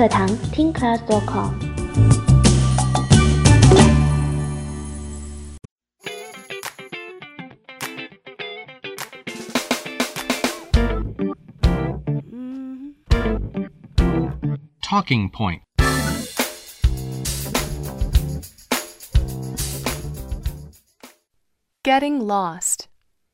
课堂听 class.com。 Talking point. Getting lost.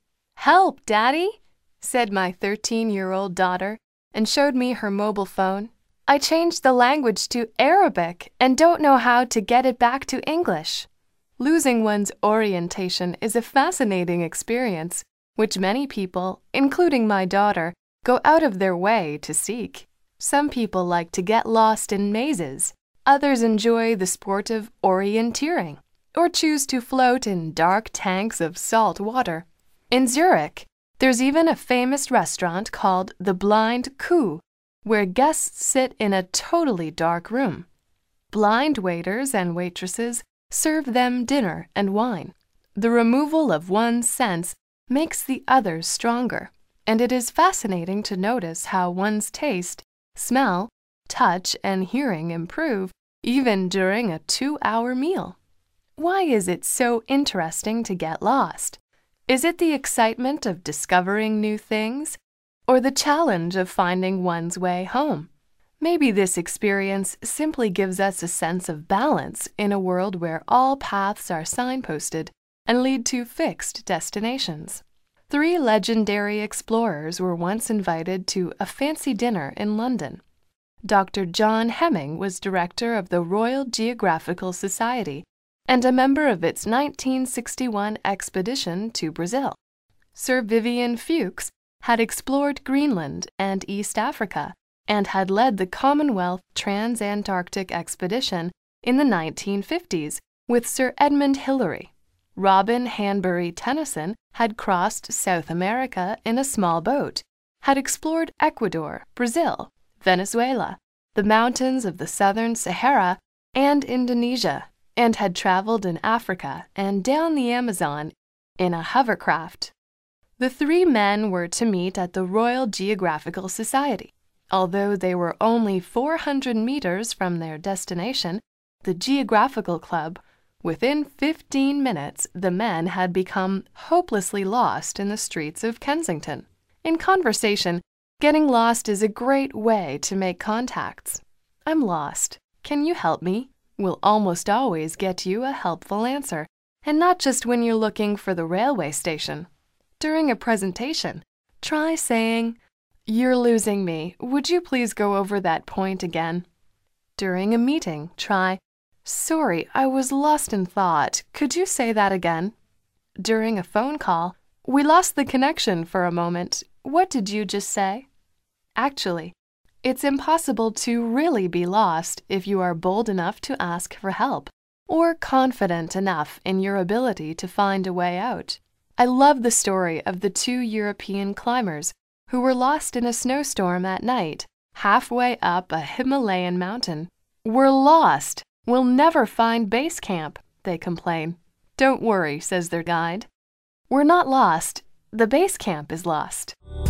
"Help, Daddy," said my 13-year-old daughter and showed me her mobile phone. "I changed the language to Arabic and don't know how to get it back to English." Losing one's orientation is a fascinating experience, which many people, including my daughter, go out of their way to seek. Some people like to get lost in mazes. Others enjoy the sport of orienteering, or choose to float in dark tanks of salt water. In Zurich, there's even a famous restaurant called the Blind Kuh, where guests sit in a totally dark room. Blind waiters and waitresses serve them dinner and wine. The removal of one sense makes the others stronger, and it is fascinating to notice how one's taste, smell, touch, and hearing improve even during a 2-hour meal. Why is it so interesting to get lost? Is it the excitement of discovering new things, or the challenge of finding one's way home? Maybe this experience simply gives us a sense of balance in a world where all paths are signposted and lead to fixed destinations. 3 legendary explorers were once invited to a fancy dinner in London. Dr. John Hemming was director of the Royal Geographical Society and a member of its 1961 expedition to Brazil. Sir Vivian Fuchs had explored Greenland and East Africa and had led the Commonwealth Trans-Antarctic Expedition in the 1950s with Sir Edmund Hillary. Robin Hanbury Tennyson had crossed South America in a small boat, had explored Ecuador, Brazil, Venezuela, the mountains of the southern Sahara, and Indonesia, and had traveled in Africa and down the Amazon in a hovercraft. The 3 men were to meet at the Royal Geographical Society. Although they were only 400 meters from their destination, the Geographical Club, within 15 minutes, the men had become hopelessly lost in the streets of Kensington. In conversation, getting lost is a great way to make contacts. "I'm lost. Can you help me?" will almost always get you a helpful answer, and not just when you're looking for the railway station. During a presentation, try saying, "You're losing me. Would you please go over that point again?" During a meeting, try, "Sorry, I was lost in thought. Could you say that again?" During a phone call, "We lost the connection for a moment. What did you just say?" Actually, it's impossible to really be lost if you are bold enough to ask for help, or confident enough in your ability to find a way out. I love the story of the 2 European climbers who were lost in a snowstorm at night, halfway up a Himalayan mountain. "We're lost! We'll never find base camp," they complain. "Don't worry," says their guide. "We're not lost. The base camp is lost."